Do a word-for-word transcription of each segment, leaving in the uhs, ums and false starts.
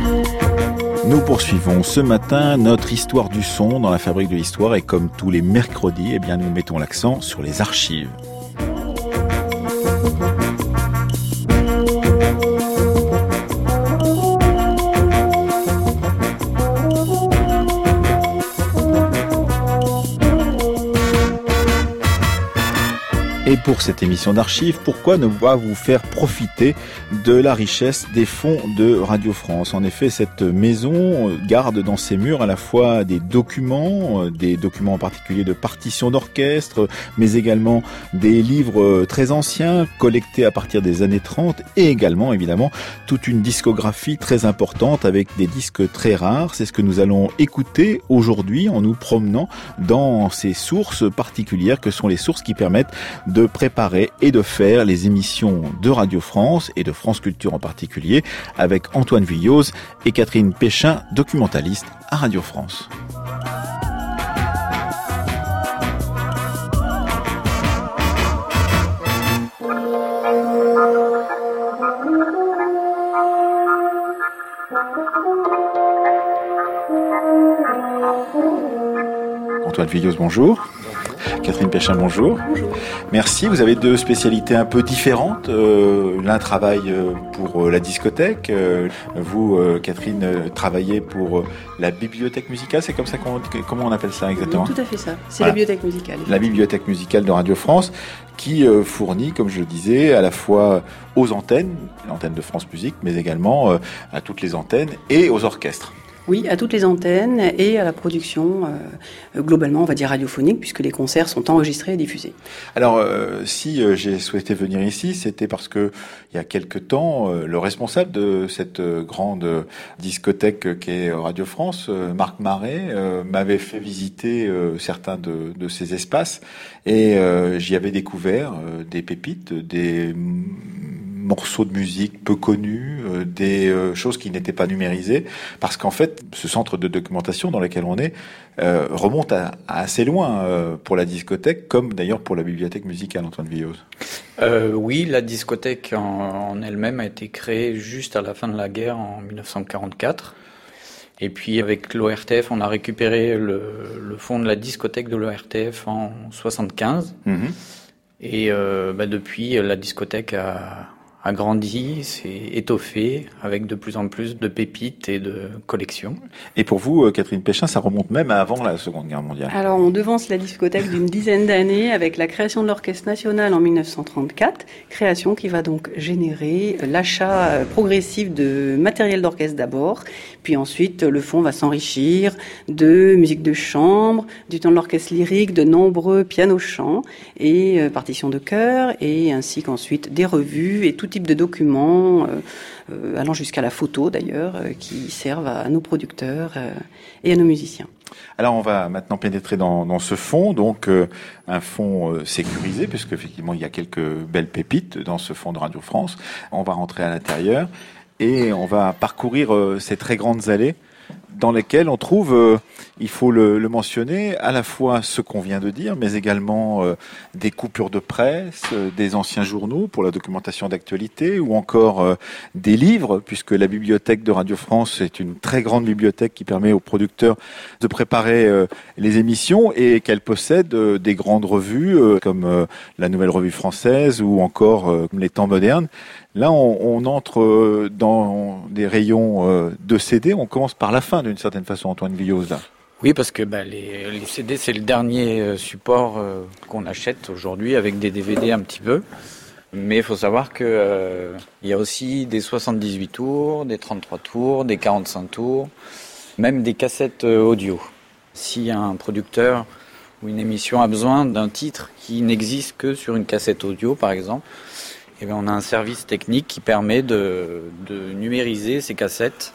Nous poursuivons ce matin notre histoire du son dans la Fabrique de l'Histoire et comme tous les mercredis, eh bien nous mettons l'accent sur les archives. Et pour cette émission d'archives, pourquoi ne pas vous faire profiter de la richesse des fonds de Radio France ? En effet, cette maison garde dans ses murs à la fois des documents, des documents en particulier de partitions d'orchestre, mais également des livres très anciens, collectés à partir des années trente, et également, évidemment, toute une discographie très importante avec des disques très rares. C'est ce que nous allons écouter aujourd'hui en nous promenant dans ces sources particulières que sont les sources qui permettent de de préparer et de faire les émissions de Radio France et de France Culture en particulier avec Antoine Vuilloz et Catherine Péchin, documentaliste à Radio France. Antoine Vuilloz, bonjour. Catherine Péchin, bonjour. Bonjour. Merci. Vous avez deux spécialités un peu différentes. Euh, l'un travaille pour la discothèque. Euh, vous, euh, Catherine, euh, travaillez pour la bibliothèque musicale. C'est comme ça qu'on, comment on appelle ça exactement ? Oui, tout à fait ça. C'est voilà. La bibliothèque musicale. La bibliothèque musicale de Radio France, qui euh, fournit, comme je le disais, à la fois aux antennes, l'antenne de France Musique, mais également euh, à toutes les antennes et aux orchestres. Oui, à toutes les antennes et à la production, euh, globalement, on va dire radiophonique, puisque les concerts sont enregistrés et diffusés. Alors, euh, si euh, j'ai souhaité venir ici, c'était parce que il y a quelque temps, euh, le responsable de cette euh, grande discothèque qu'est Radio France, euh, Marc Marais, euh, m'avait fait visiter euh, certains de, de ces espaces et euh, j'y avais découvert euh, des pépites, des morceaux de musique peu connus, euh, des euh, choses qui n'étaient pas numérisées, parce qu'en fait, ce centre de documentation dans lequel on est euh, remonte à, à assez loin euh, pour la discothèque, comme d'ailleurs pour la bibliothèque musicale, Antoine Vuilloz. Euh, oui, la discothèque en, en elle-même a été créée juste à la fin de la guerre en dix-neuf cent quarante-quatre. Et puis avec l'O R T F, on a récupéré le, le fonds de la discothèque de l'O R T F en soixante-quinze. Mmh. Et euh, bah, depuis, la discothèque a... a grandi, s'est étoffé avec de plus en plus de pépites et de collections. Et pour vous, Catherine Péchin, ça remonte même à avant la Seconde Guerre mondiale. Alors, on devance la discothèque d'une dizaine d'années avec la création de l'Orchestre National en dix-neuf cent trente-quatre, création qui va donc générer l'achat progressif de matériel d'orchestre d'abord, puis ensuite le fonds va s'enrichir de musique de chambre, du temps de l'orchestre lyrique, de nombreux pianos-chants et euh, partitions de chœur, et ainsi qu'ensuite des revues et tout type de documents, euh, euh, allant jusqu'à la photo d'ailleurs, euh, qui servent à nos producteurs euh, et à nos musiciens. Alors on va maintenant pénétrer dans, dans ce fonds, donc euh, un fonds euh, sécurisé, puisque effectivement il y a quelques belles pépites dans ce fonds de Radio France. On va rentrer à l'intérieur et on va parcourir euh, ces très grandes allées dans lesquelles on trouve, euh, il faut le, le mentionner, à la fois ce qu'on vient de dire, mais également euh, des coupures de presse, euh, des anciens journaux pour la documentation d'actualité, ou encore euh, des livres, puisque la bibliothèque de Radio France est une très grande bibliothèque qui permet aux producteurs de préparer euh, les émissions, et qu'elle possède euh, des grandes revues, euh, comme euh, la Nouvelle Revue Française, ou encore euh, Les Temps Modernes. Là, on, on entre dans des rayons de C D. On commence par la fin, d'une certaine façon, Antoine Vuilloz, là. Oui, parce que bah, les, les C D, c'est le dernier support euh, qu'on achète aujourd'hui, avec des D V D un petit peu. Mais il faut savoir qu'il euh, y a aussi des soixante-dix-huit tours, des trente-trois tours, des quarante-cinq tours, même des cassettes euh, audio. Si un producteur ou une émission a besoin d'un titre qui n'existe que sur une cassette audio, par exemple, eh bien, on a un service technique qui permet de, de numériser ces cassettes.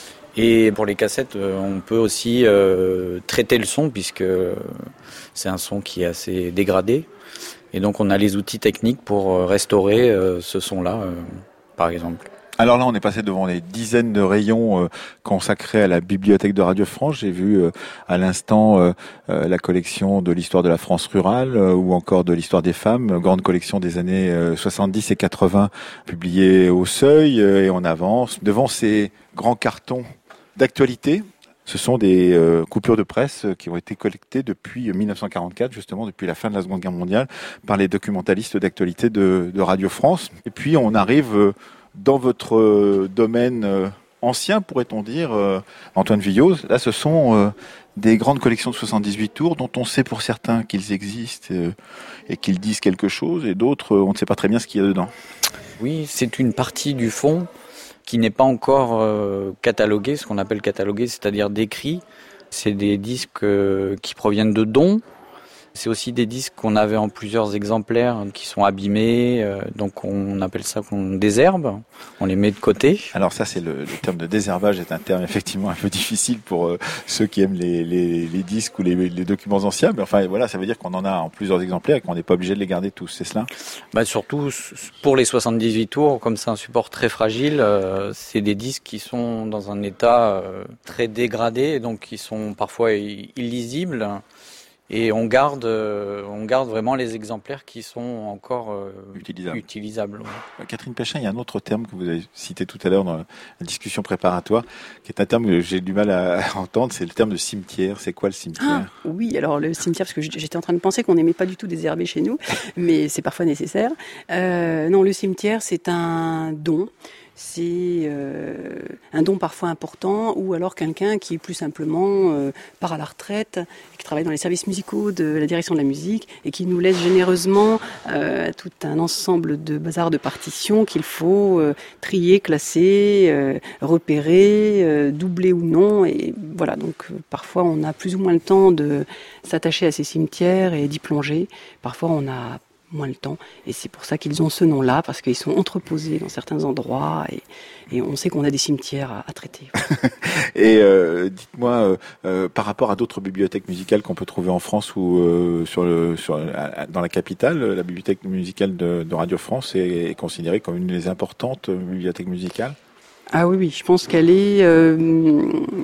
Et pour les cassettes, on peut aussi euh, traiter le son, puisque c'est un son qui est assez dégradé. Et donc on a les outils techniques pour restaurer euh, ce son-là, euh, par exemple. Alors là, on est passé devant des dizaines de rayons euh, consacrés à la bibliothèque de Radio France. J'ai vu euh, à l'instant euh, euh, la collection de l'histoire de la France rurale euh, ou encore de l'histoire des femmes, grande collection des années euh, soixante-dix et quatre-vingts publiée au Seuil. Euh, et on avance devant ces grands cartons d'actualité. Ce sont des euh, coupures de presse qui ont été collectées depuis mille neuf cent quarante-quatre, justement depuis la fin de la Seconde Guerre mondiale, par les documentalistes d'actualité de, de Radio France. Et puis on arrive euh, dans votre euh, domaine euh, ancien, pourrait-on dire, euh, Antoine Villioz. Là, ce sont euh, des grandes collections de soixante-dix-huit tours dont on sait pour certains qu'ils existent euh, et qu'ils disent quelque chose, et d'autres, euh, on ne sait pas très bien ce qu'il y a dedans. Oui, c'est une partie du fond qui n'est pas encore euh, catalogué, ce qu'on appelle catalogué, c'est-à-dire décrit. C'est des disques euh, qui proviennent de dons. C'est aussi des disques qu'on avait en plusieurs exemplaires qui sont abîmés, euh, donc on appelle ça qu'on désherbe, on les met de côté. Alors ça, c'est le, le terme de désherbage est un terme effectivement un peu difficile pour euh, ceux qui aiment les, les, les disques ou les, les documents anciens, mais enfin voilà, ça veut dire qu'on en a en plusieurs exemplaires et qu'on n'est pas obligé de les garder tous, c'est cela ? Bah surtout pour les soixante-dix-huit tours, comme c'est un support très fragile, euh, c'est des disques qui sont dans un état euh, très dégradé, donc qui sont parfois illisibles. Et on garde, euh, on garde vraiment les exemplaires qui sont encore euh, utilisables. utilisables ouais. Catherine Péchin, il y a un autre terme que vous avez cité tout à l'heure dans la discussion préparatoire, qui est un terme que j'ai du mal à entendre, c'est le terme de cimetière. C'est quoi le cimetière ? Ah, oui, alors le cimetière, parce que j'étais en train de penser qu'on n'aimait pas du tout désherber chez nous, mais c'est parfois nécessaire. Euh, non, le cimetière, c'est un don. C'est euh, un don parfois important, ou alors quelqu'un qui plus simplement euh, part à la retraite, et qui travaille dans les services musicaux de la direction de la musique et qui nous laisse généreusement euh, tout un ensemble de bazar de partitions qu'il faut euh, trier, classer, euh, repérer, euh, doubler ou non. Et voilà, donc euh, parfois on a plus ou moins le temps de s'attacher à ces cimetières et d'y plonger. Parfois on a moins le temps, et c'est pour ça qu'ils ont ce nom-là, parce qu'ils sont entreposés dans certains endroits, et, et on sait qu'on a des cimetières à, à traiter. Et euh, dites-moi, euh, euh, par rapport à d'autres bibliothèques musicales qu'on peut trouver en France ou euh, sur le, sur, dans la capitale, la bibliothèque musicale de, de Radio France est, est considérée comme une des importantes bibliothèques musicales ? Ah oui, oui, je pense qu'elle est euh,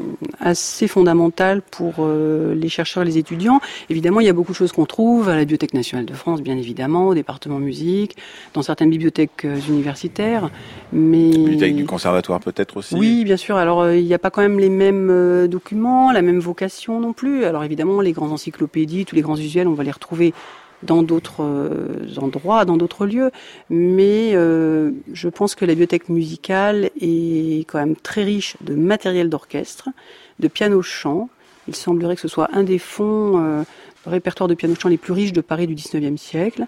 assez fondamentale pour euh, les chercheurs et les étudiants. Évidemment, il y a beaucoup de choses qu'on trouve à la Bibliothèque nationale de France, bien évidemment, au département musique, dans certaines bibliothèques euh, universitaires. Mais... Bibliothèque du conservatoire peut-être aussi ? Oui, bien sûr. Alors, euh, il n'y a pas quand même les mêmes euh, documents, la même vocation non plus. Alors évidemment, les grandes encyclopédies, tous les grands usuels, on va les retrouver dans d'autres euh, endroits, dans d'autres lieux, mais euh, je pense que la bibliothèque musicale est quand même très riche de matériel d'orchestre, de piano-chant. Il semblerait que ce soit un des fonds euh, répertoire de piano-chant les plus riches de Paris du dix-neuvième siècle.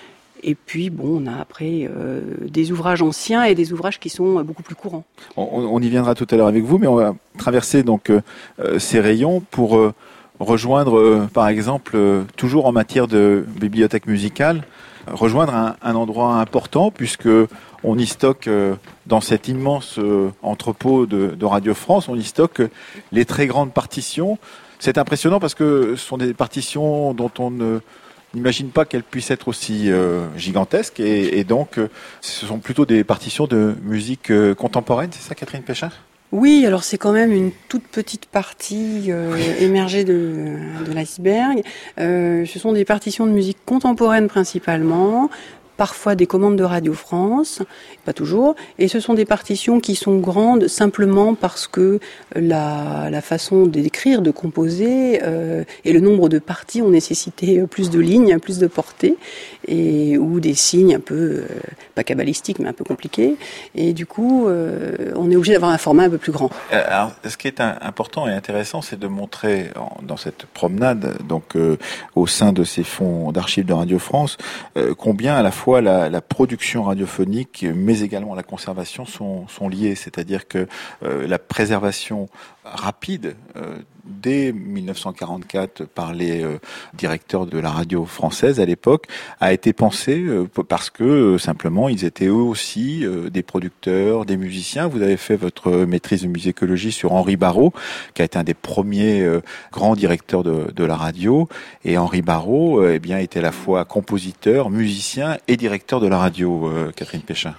Et puis, bon, on a après euh, des ouvrages anciens et des ouvrages qui sont beaucoup plus courants. On, on y viendra tout à l'heure avec vous, mais on va traverser donc euh, ces rayons pour euh, rejoindre, euh, par exemple, euh, toujours en matière de bibliothèque musicale, euh, rejoindre un, un endroit important, puisque on y stocke, euh, dans cet immense euh, entrepôt de, de Radio France, on y stocke euh, les très grandes partitions. C'est impressionnant parce que ce sont des partitions dont on ne n'imagine pas qu'elles puissent être aussi euh, gigantesques, et, et donc euh, ce sont plutôt des partitions de musique euh, contemporaine, c'est ça, Catherine Péchin ? Oui, alors c'est quand même une toute petite partie euh, émergée de, de l'iceberg. Euh, ce sont des partitions de musique contemporaine principalement, parfois des commandes de Radio France, pas toujours, et ce sont des partitions qui sont grandes simplement parce que la, la façon d'écrire, de composer euh, et le nombre de parties ont nécessité plus de lignes, plus de portées, et, ou des signes un peu, euh, pas cabalistiques, mais un peu compliqués, et du coup, euh, on est obligé d'avoir un format un peu plus grand. Alors, ce qui est un, important et intéressant, c'est de montrer en, dans cette promenade, donc euh, au sein de ces fonds d'archives de Radio France, euh, combien à la fois La, la production radiophonique, mais également la conservation sont, sont liées. C'est-à-dire que euh, la préservation rapide, euh, dès mille neuf cent quarante-quatre, par les euh, directeurs de la radio française à l'époque, a été pensée euh, parce que euh, simplement ils étaient eux aussi euh, des producteurs, des musiciens. Vous avez fait votre maîtrise de musicologie sur Henri Barrault, qui a été un des premiers euh, grands directeurs de, de la radio. Et Henri Barrault, euh, eh bien, était à la fois compositeur, musicien et directeur de la radio, euh, Catherine Péchin.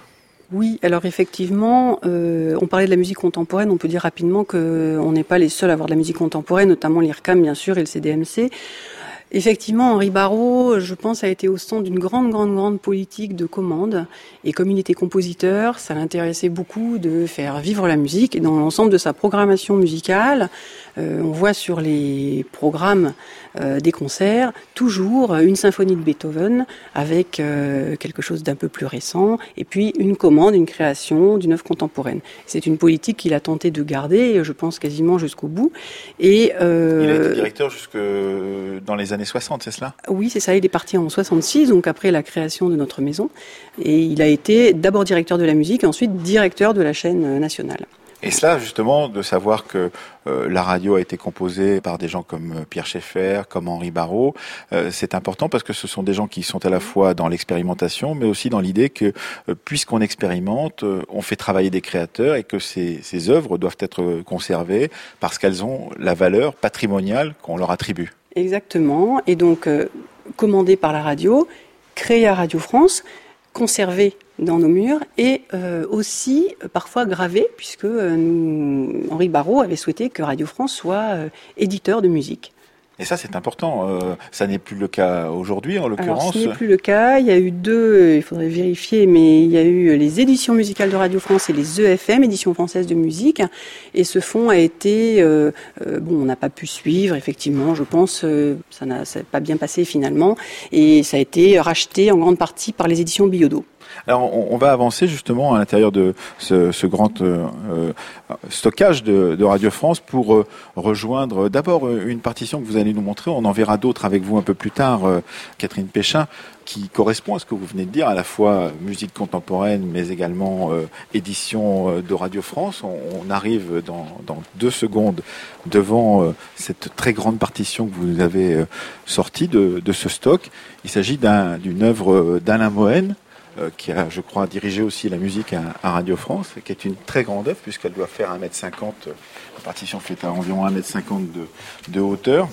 Oui, alors effectivement, euh, on parlait de la musique contemporaine, on peut dire rapidement qu'on n'est pas les seuls à avoir de la musique contemporaine, notamment l'I R C A M bien sûr et le C D M C. Effectivement, Henri Barraud, je pense, a été au centre d'une grande, grande, grande politique de commande. Et comme il était compositeur, ça l'intéressait beaucoup de faire vivre la musique. Et dans l'ensemble de sa programmation musicale, euh, on voit sur les programmes euh, des concerts toujours une symphonie de Beethoven avec euh, quelque chose d'un peu plus récent. Et puis une commande, une création d'une œuvre contemporaine. C'est une politique qu'il a tenté de garder, je pense, quasiment jusqu'au bout. Et, euh, il a été directeur jusque dans les années soixante, c'est cela ? Oui, c'est ça. Il est parti en soixante-six, donc après la création de notre maison. Et il a été d'abord directeur de la musique, et ensuite directeur de la chaîne nationale. Et cela, justement, de savoir que euh, la radio a été composée par des gens comme Pierre Schaeffer, comme Henri Barraud, euh, c'est important parce que ce sont des gens qui sont à la fois dans l'expérimentation, mais aussi dans l'idée que, euh, puisqu'on expérimente, euh, on fait travailler des créateurs et que ces, ces œuvres doivent être conservées parce qu'elles ont la valeur patrimoniale qu'on leur attribue. Exactement. Et donc, euh, commandé par la radio, créé à Radio France, conservé dans nos murs et euh, aussi euh, parfois gravé, puisque euh, nous, Henri Barraud avait souhaité que Radio France soit euh, éditeur de musique. Et ça, c'est important. Euh, ça n'est plus le cas aujourd'hui, en l'occurrence. Alors, ce n'est plus le cas. Il y a eu deux, il faudrait vérifier, mais il y a eu les éditions musicales de Radio France et les E F M, éditions françaises de musique. Et ce fonds a été, euh, euh, bon, on n'a pas pu suivre, effectivement, je pense, euh, ça n'a ça n'a pas bien passé finalement. Et ça a été racheté en grande partie par les éditions Billaudot. Alors, on, on va avancer justement à l'intérieur de ce, ce grand euh, euh, stockage de, de Radio France pour euh, rejoindre d'abord une partition que vous allez nous montrer. On en verra d'autres avec vous un peu plus tard, euh, Catherine Péchin, qui correspond à ce que vous venez de dire, à la fois musique contemporaine, mais également euh, édition de Radio France. On, on arrive dans, dans deux secondes devant euh, cette très grande partition que vous avez euh, sortie de, de ce stock. Il s'agit d'un, d'une œuvre d'Alain Mohen, Euh, qui a, je crois, dirigé aussi la musique à, à Radio France, qui est une très grande œuvre, puisqu'elle doit faire un mètre cinquante. La partition fait à environ un mètre cinquante de, de hauteur.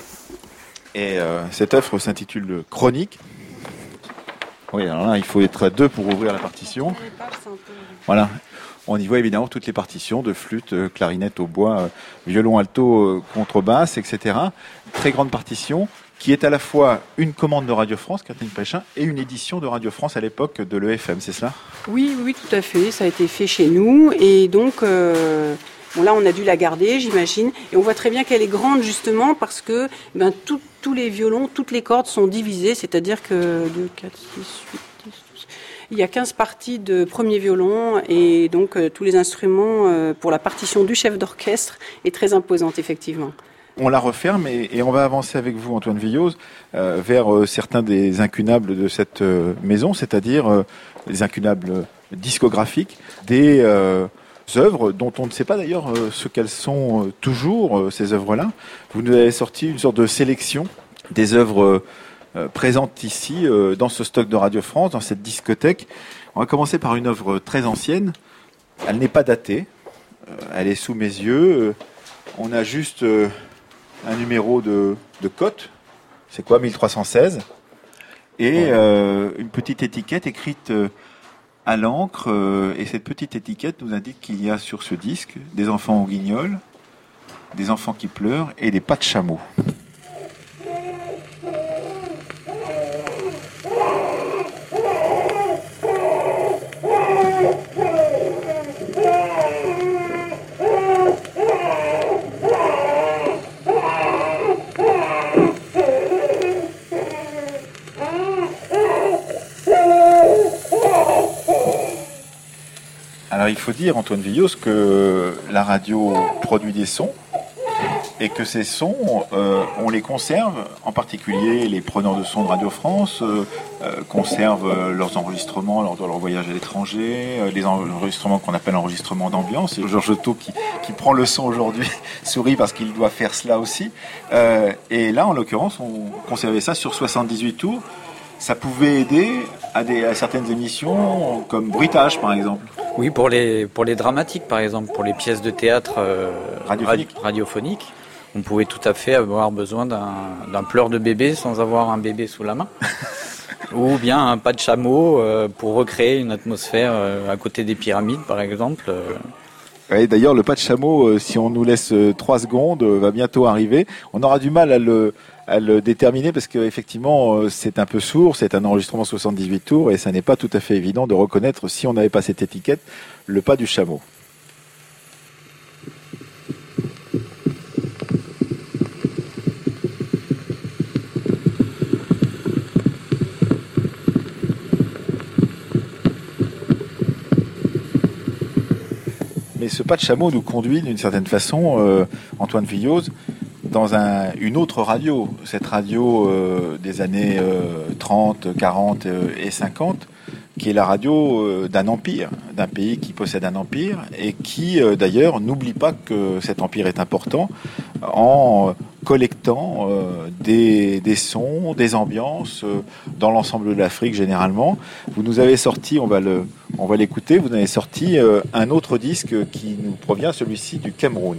Et euh, cette œuvre s'intitule Chronique. Oui, alors là, il faut être à deux pour ouvrir la partition. Voilà. On y voit évidemment toutes les partitions de flûte, clarinette au bois, violon alto, contrebasse, et cetera. Très grande partition, qui est à la fois une commande de Radio France, Catherine Péchin, et une édition de Radio France à l'époque de l'E F M, c'est cela ? Oui, oui, tout à fait. Ça a été fait chez nous. Et donc, euh, bon, là, on a dû la garder, j'imagine. Et on voit très bien qu'elle est grande, justement, parce que ben, tout, tous les violons, toutes les cordes sont divisées. C'est-à-dire que deux, quatre, six, huit, dix, douze... Il y a quinze parties de premier violon. Et donc, euh, tous les instruments, euh, pour la partition du chef d'orchestre, est très imposante, effectivement. On la referme et, et on va avancer avec vous, Antoine Villose, euh, vers euh, certains des incunables de cette euh, maison, c'est-à-dire euh, les incunables discographiques, des euh, œuvres dont on ne sait pas d'ailleurs euh, ce qu'elles sont euh, toujours, euh, ces œuvres-là. Vous nous avez sorti une sorte de sélection des œuvres euh, présentes ici, euh, dans ce stock de Radio France, dans cette discothèque. On va commencer par une œuvre très ancienne. Elle n'est pas datée, euh, elle est sous mes yeux. Euh, on a juste... Euh, un numéro de, de cote, c'est quoi, mille trois cent seize, et euh, une petite étiquette écrite euh, à l'encre, euh, et cette petite étiquette nous indique qu'il y a sur ce disque des enfants au guignol, des enfants qui pleurent et des pas de chameau. Alors il faut dire, Antoine Villose, que la radio produit des sons et que ces sons, euh, on les conserve, en particulier les preneurs de sons de Radio France euh, euh, conservent euh, leurs enregistrements lors de leur voyage à l'étranger, euh, les enregistrements qu'on appelle enregistrements d'ambiance. Et Georges Otto qui, qui prend le son aujourd'hui sourit parce qu'il doit faire cela aussi. Euh, et là, en l'occurrence, on conservait ça sur soixante-dix-huit tours. Ça pouvait aider à, des, à certaines émissions, comme Bruitage, par exemple. Oui, pour les, pour les dramatiques, par exemple, pour les pièces de théâtre euh, radiophoniques. radiophoniques, on pouvait tout à fait avoir besoin d'un, d'un pleur de bébé sans avoir un bébé sous la main. Ou bien un pas de chameau euh, pour recréer une atmosphère euh, à côté des pyramides, par exemple. Euh. Oui, d'ailleurs, le pas de chameau, euh, si on nous laisse euh, trois secondes, euh, va bientôt arriver. On aura du mal à le, à le déterminer parce qu'effectivement, euh, c'est un peu sourd, c'est un enregistrement soixante-dix-huit tours et ça n'est pas tout à fait évident de reconnaître, si on n'avait pas cette étiquette, le pas du chameau. Mais ce pas de chameau nous conduit d'une certaine façon, euh, Antoine Villioz, dans un, une autre radio. Cette radio euh, des années euh, trente, quarante euh, et cinquante, qui est la radio euh, d'un empire, d'un pays qui possède un empire et qui, euh, d'ailleurs, n'oublie pas que cet empire est important en collectant euh, des, des sons, des ambiances euh, dans l'ensemble de l'Afrique généralement. Vous nous avez sorti, on va le, on va l'écouter, vous avez sorti euh, un autre disque qui nous provient, celui-ci du Cameroun.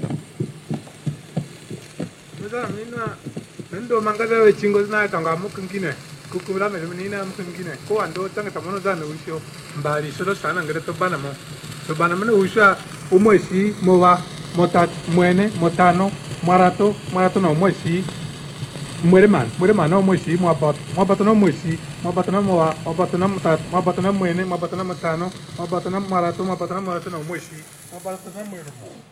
Marato, marato na moisi, muere man, muere man na moisi, mo abat, mo abat na moisi, mo abat na moa, mo abat na matat, mo abat na muene, mo abat na matano, mo abat na marato, mo abat na marato na moisi, mo abat na muene.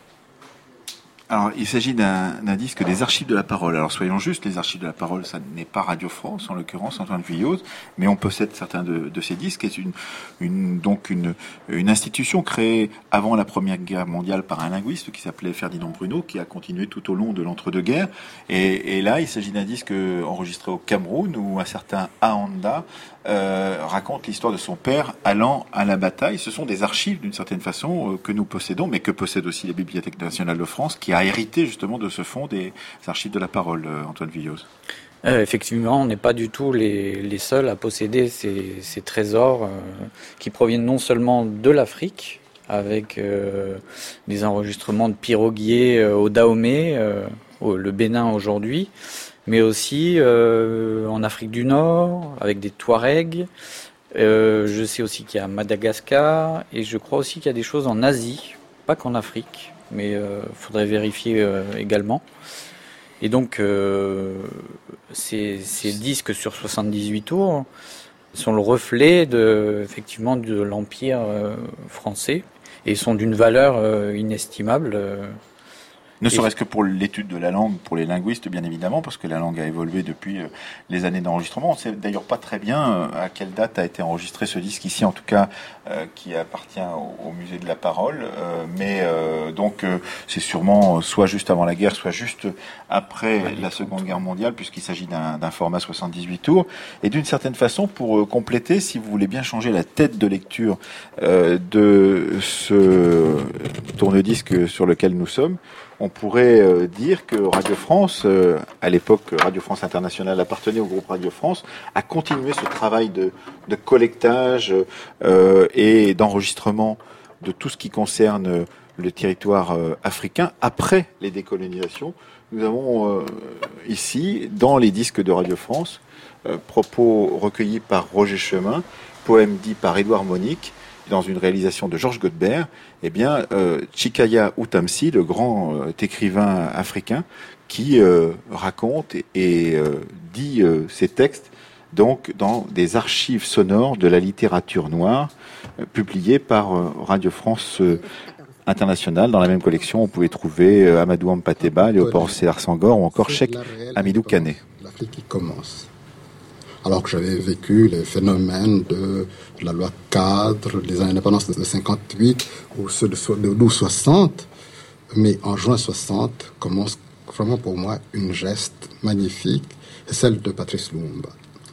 Alors, il s'agit d'un, d'un disque des Archives de la Parole. Alors, soyons justes, les Archives de la Parole, ça n'est pas Radio France, en l'occurrence, Antoine Villioz, mais on possède certains de, de ces disques. C'est une, une, donc une, une institution créée avant la Première Guerre mondiale par un linguiste qui s'appelait Ferdinand Bruno, qui a continué tout au long de l'entre-deux-guerres. Et, et là, il s'agit d'un disque enregistré au Cameroun, où un certain Ahanda Euh, raconte l'histoire de son père allant à la bataille. Ce sont des archives d'une certaine façon euh, que nous possédons, mais que possède aussi la Bibliothèque nationale de France, qui a hérité justement de ce fonds des Archives de la Parole, euh, Antoine Villioz. Euh, effectivement, on n'est pas du tout les, les seuls à posséder ces, ces trésors euh, qui proviennent non seulement de l'Afrique, avec euh, des enregistrements de piroguiers euh, au Dahomey, euh, au, le Bénin aujourd'hui, mais aussi euh, en Afrique du Nord, avec des Touaregs. Euh, je sais aussi qu'il y a Madagascar, et je crois aussi qu'il y a des choses en Asie, pas qu'en Afrique, mais il euh, faudrait vérifier euh, également. Et donc, euh, ces, ces disques sur soixante-dix-huit tours sont le reflet de, effectivement, de l'Empire euh, français, et sont d'une valeur euh, inestimable. Euh, Ne serait-ce que pour l'étude de la langue, pour les linguistes bien évidemment, parce que la langue a évolué depuis les années d'enregistrement. On ne sait d'ailleurs pas très bien à quelle date a été enregistré ce disque ici, en tout cas, euh, qui appartient au, au musée de la Parole. Euh, mais euh, donc euh, c'est sûrement soit juste avant la guerre, soit juste après la Seconde Guerre mondiale, puisqu'il s'agit d'un, d'un format soixante-dix-huit tours. Et d'une certaine façon, pour euh, compléter, si vous voulez bien changer la tête de lecture euh, de ce tourne-disque sur lequel nous sommes, on pourrait euh, dire que Radio France, euh, à l'époque Radio France Internationale appartenait au groupe Radio France, a continué ce travail de, de collectage euh, et d'enregistrement de tout ce qui concerne le territoire euh, africain après les décolonisations. Nous avons euh, ici, dans les disques de Radio France, euh, propos recueillis par Roger Chemin, poèmes dits par Édouard Monique, dans une réalisation de Georges Godebert, eh bien, euh, Chikaya Utamsi, le grand euh, écrivain africain, qui euh, raconte et, et euh, dit euh, ses textes donc dans des archives sonores de la littérature noire, euh, publiées par euh, Radio France euh, Internationale. Dans la même collection, on pouvait trouver euh, Amadou Hampateba, Léopold Sédar Senghor ou encore Cheikh Hamidou Kané. L'Afrique qui commence. Alors que j'avais vécu les phénomènes de la loi cadre des indépendances de cinquante-huit ou ceux de août soixante, mais en juin soixante commence vraiment pour moi une geste magnifique, celle de Patrice Lumumba.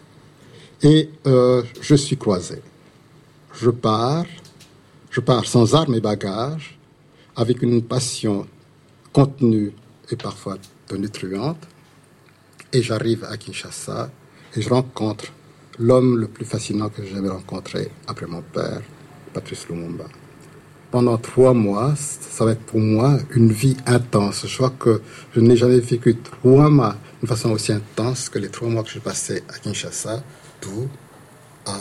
Et euh, je suis croisé. Je pars, je pars sans armes et bagages, avec une passion contenue et parfois tonitruante, et j'arrive à Kinshasa. Et je rencontre l'homme le plus fascinant que j'ai jamais rencontré après mon père, Patrice Lumumba. Pendant trois mois, ça va être pour moi une vie intense. Je crois que je n'ai jamais vécu trois mois d'une façon aussi intense que les trois mois que j'ai passés à Kinshasa, d'où à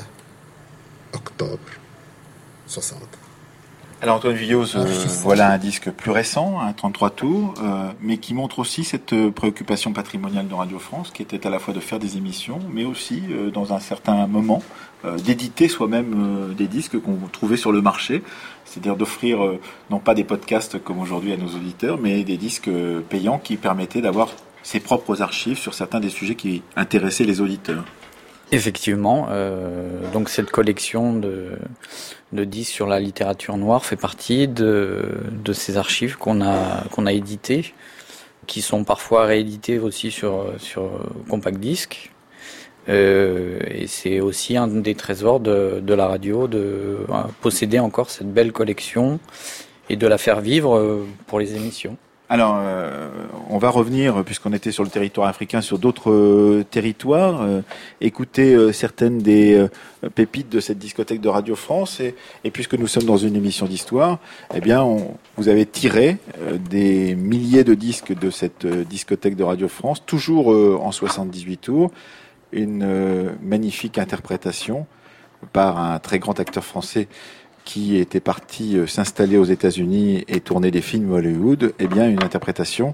octobre soixante. Alors Antoine Vuilloz, euh, voilà un disque plus récent, un trente-trois tours, euh, mais qui montre aussi cette euh, préoccupation patrimoniale de Radio France, qui était à la fois de faire des émissions, mais aussi, euh, dans un certain moment, euh, d'éditer soi-même euh, des disques qu'on trouvait sur le marché, c'est-à-dire d'offrir euh, non pas des podcasts comme aujourd'hui à nos auditeurs, mais des disques euh, payants qui permettaient d'avoir ses propres archives sur certains des sujets qui intéressaient les auditeurs. Effectivement, euh, donc cette collection de, de disques sur la littérature noire fait partie de, de ces archives qu'on a, qu'on a éditées, qui sont parfois rééditées aussi sur, sur compact disque. Euh, et c'est aussi un des trésors de, de la radio, de euh, posséder encore cette belle collection et de la faire vivre pour les émissions. Alors, euh, on va revenir, puisqu'on était sur le territoire africain, sur d'autres euh, territoires, euh, écouter euh, certaines des euh, pépites de cette discothèque de Radio France. Et, et puisque nous sommes dans une émission d'histoire, eh bien, on, vous avez tiré euh, des milliers de disques de cette euh, discothèque de Radio France, toujours euh, en soixante-dix-huit tours, une euh, magnifique interprétation par un très grand acteur français qui était parti s'installer aux États-Unis et tourner des films Hollywood, eh bien une interprétation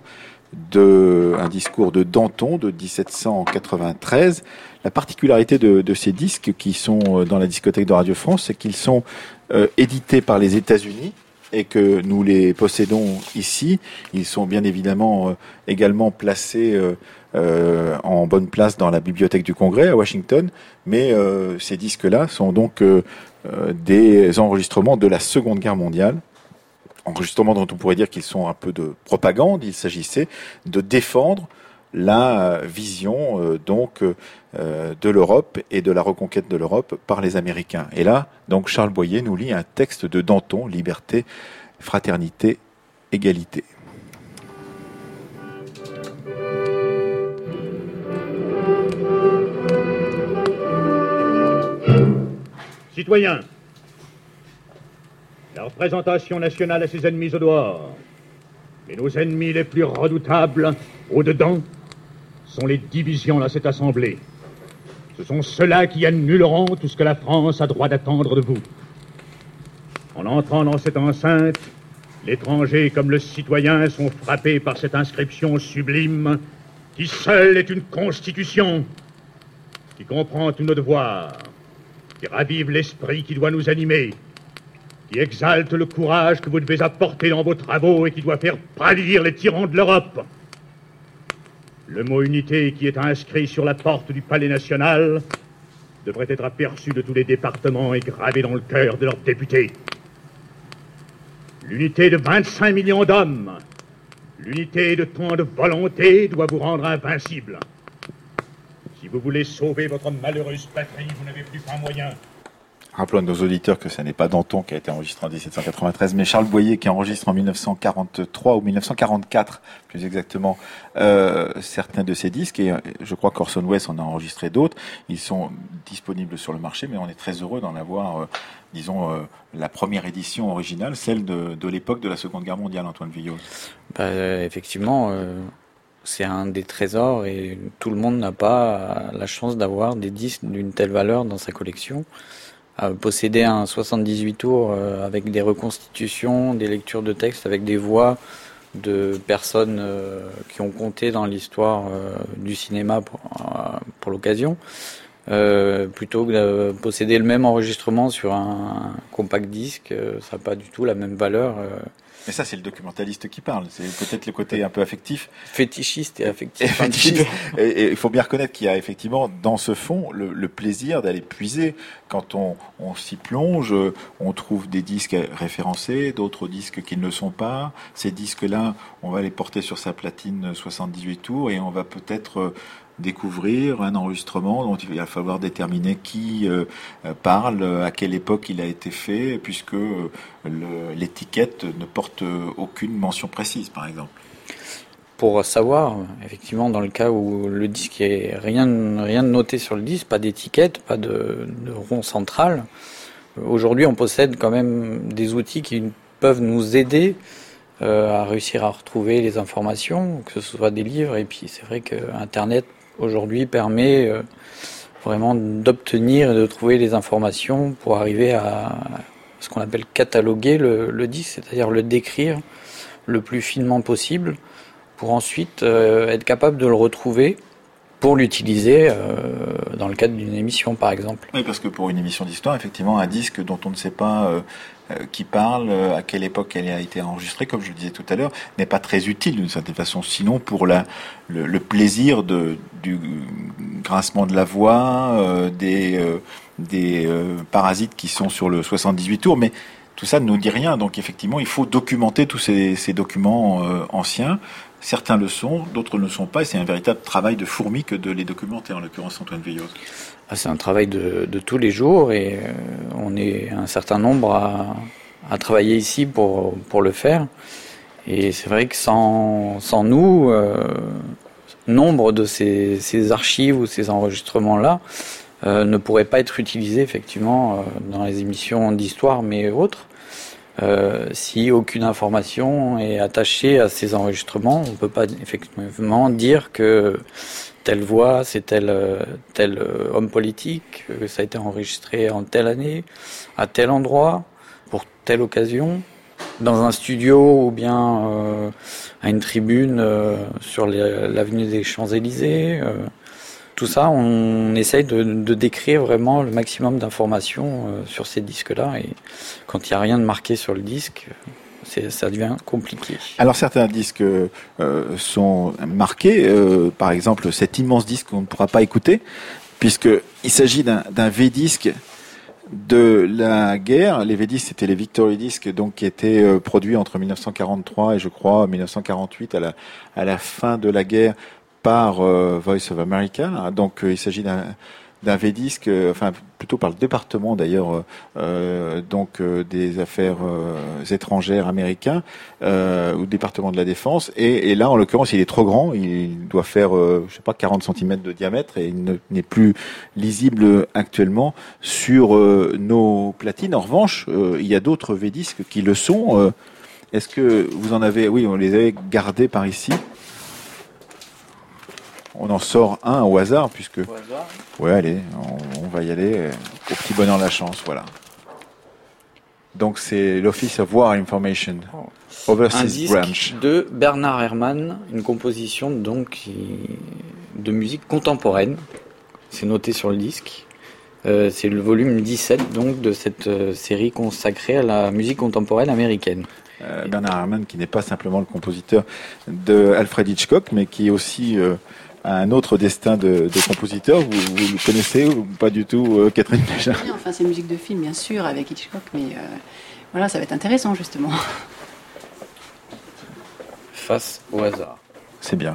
de un discours de Danton de dix-sept cent quatre-vingt-treize. La particularité de, de ces disques qui sont dans la discothèque de Radio France, c'est qu'ils sont euh, édités par les États-Unis et que nous les possédons ici. Ils sont bien évidemment euh, également placés euh, euh, en bonne place dans la bibliothèque du Congrès à Washington, mais euh, ces disques-là sont donc euh, Euh, des enregistrements de la Seconde Guerre mondiale, enregistrements dont on pourrait dire qu'ils sont un peu de propagande. Il s'agissait de défendre la vision euh, donc euh, de l'Europe et de la reconquête de l'Europe par les Américains. Et là, donc Charles Boyer nous lit un texte de Danton, Liberté, Fraternité, Égalité. Citoyens, la représentation nationale a ses ennemis au dehors, mais nos ennemis les plus redoutables, au-dedans, sont les divisions dans cette assemblée. Ce sont ceux-là qui annuleront tout ce que la France a droit d'attendre de vous. En entrant dans cette enceinte, l'étranger comme le citoyen sont frappés par cette inscription sublime qui seule est une constitution, qui comprend tous nos devoirs, qui ravive l'esprit qui doit nous animer, qui exalte le courage que vous devez apporter dans vos travaux et qui doit faire pâlir les tyrans de l'Europe. Le mot unité qui est inscrit sur la porte du Palais national devrait être aperçu de tous les départements et gravé dans le cœur de leurs députés. L'unité de vingt-cinq millions d'hommes, l'unité de tant de volonté doit vous rendre invincible. Si vous voulez sauver votre malheureuse patrie, vous n'avez plus qu'un moyen. Rappelons à nos auditeurs que ce n'est pas Danton qui a été enregistré en dix-sept cent quatre-vingt-treize, mais Charles Boyer qui enregistre en mille neuf cent quarante-trois ou mille neuf cent quarante-quatre, plus exactement, euh, certains de ces disques. Et je crois qu'Orson Welles en a enregistré d'autres. Ils sont disponibles sur le marché, mais on est très heureux d'en avoir, euh, disons, euh, la première édition originale, celle de, de l'époque de la Seconde Guerre mondiale, Antoine Vuilloz. Bah, euh, effectivement... Euh... C'est un des trésors et tout le monde n'a pas la chance d'avoir des disques d'une telle valeur dans sa collection. Euh, posséder un soixante-dix-huit tours euh, avec des reconstitutions, des lectures de textes avec des voix de personnes euh, qui ont compté dans l'histoire euh, du cinéma pour, euh, pour l'occasion, euh, plutôt que de posséder le même enregistrement sur un compact disque, euh, ça n'a pas du tout la même valeur. Euh, Mais ça, c'est le documentaliste qui parle. C'est peut-être le côté un peu affectif. Fétichiste et affectif. Et fétichiste. Et il faut bien reconnaître qu'il y a effectivement dans ce fond le, le plaisir d'aller puiser. Quand on, on s'y plonge, on trouve des disques référencés, d'autres disques qui ne le sont pas. Ces disques-là, on va les porter sur sa platine soixante-dix-huit tours et on va peut-être découvrir un enregistrement dont il va falloir déterminer qui euh, parle, à quelle époque il a été fait, puisque euh, le, l'étiquette ne porte aucune mention précise, par exemple. Pour savoir, effectivement, dans le cas où le disque est rien, rien de noté sur le disque, pas d'étiquette, pas de, de rond central, aujourd'hui on possède quand même des outils qui peuvent nous aider euh, à réussir à retrouver les informations, que ce soit des livres, et puis c'est vrai que Internet aujourd'hui permet euh, vraiment d'obtenir et de trouver les informations pour arriver à ce qu'on appelle cataloguer le, le disque, c'est-à-dire le décrire le plus finement possible pour ensuite euh, être capable de le retrouver pour l'utiliser euh, dans le cadre d'une émission, par exemple. Oui, parce que pour une émission d'histoire, effectivement, un disque dont on ne sait pas euh, euh, qui parle, euh, à quelle époque elle a été enregistrée, comme je le disais tout à l'heure, n'est pas très utile d'une certaine façon, sinon pour la, le, le plaisir de, du grincement de la voix, euh, des, euh, des euh, parasites qui sont sur le soixante-dix-huit tours, mais tout ça ne nous dit rien. Donc effectivement, il faut documenter tous ces, ces documents euh, anciens. Certains le sont, d'autres ne le sont pas, et c'est un véritable travail de fourmi que de les documenter, en l'occurrence Antoine Veilloz. Ah, c'est un travail de, de tous les jours, et euh, on est un certain nombre à, à travailler ici pour, pour le faire. Et c'est vrai que sans, sans nous, euh, nombre de ces, ces archives ou ces enregistrements-là euh, ne pourraient pas être utilisés effectivement euh, dans les émissions d'histoire, mais autres. Euh, si aucune information est attachée à ces enregistrements, on ne peut pas effectivement dire que telle voix, c'est tel, tel homme politique, que ça a été enregistré en telle année, à tel endroit, pour telle occasion, dans un studio ou bien euh, à une tribune euh, sur les, l'avenue des Champs-Élysées. Euh, Tout ça, on essaye de, de décrire vraiment le maximum d'informations euh, sur ces disques-là. Et quand il n'y a rien de marqué sur le disque, c'est, ça devient compliqué. Alors certains disques euh, sont marqués. Euh, par exemple, cet immense disque qu'on ne pourra pas écouter, puisqu'il s'agit d'un, d'un V-disque de la guerre. Les V-disques, c'était les Victory Discs, donc qui étaient euh, produits entre dix-neuf cent quarante-trois et je crois dix-neuf cent quarante-huit, à la, à la fin de la guerre, par euh, Voice of America. Donc euh, il s'agit d'un, d'un V-disque, euh, enfin plutôt par le département d'ailleurs, euh, donc euh, des affaires euh, étrangères américains, euh, ou département de la défense. Et, et là, en l'occurrence, il est trop grand. Il doit faire, euh, je sais pas, quarante centimètres de diamètre, et il ne, n'est plus lisible actuellement sur euh, nos platines. En revanche, euh, il y a d'autres V-disques qui le sont. Euh, est-ce que vous en avez? Oui, on les avait gardés par ici. On en sort un au hasard, puisque... Au hasard. Ouais, allez, on, on va y aller. Au petit bonheur la chance, voilà. Donc c'est l'Office of War Information, Overseas un disque Branch. De Bernard Herrmann, une composition donc de musique contemporaine. C'est noté sur le disque. Euh, c'est le volume dix-sept donc de cette euh, série consacrée à la musique contemporaine américaine. Euh, Bernard Herrmann, qui n'est pas simplement le compositeur de Alfred Hitchcock, mais qui est aussi euh, un autre destin de, de compositeur. Vous, vous le connaissez ou pas du tout, euh, Catherine Péchard? Enfin, c'est musique de film, bien sûr, avec Hitchcock, mais euh, voilà, ça va être intéressant, justement. Face au hasard. C'est bien.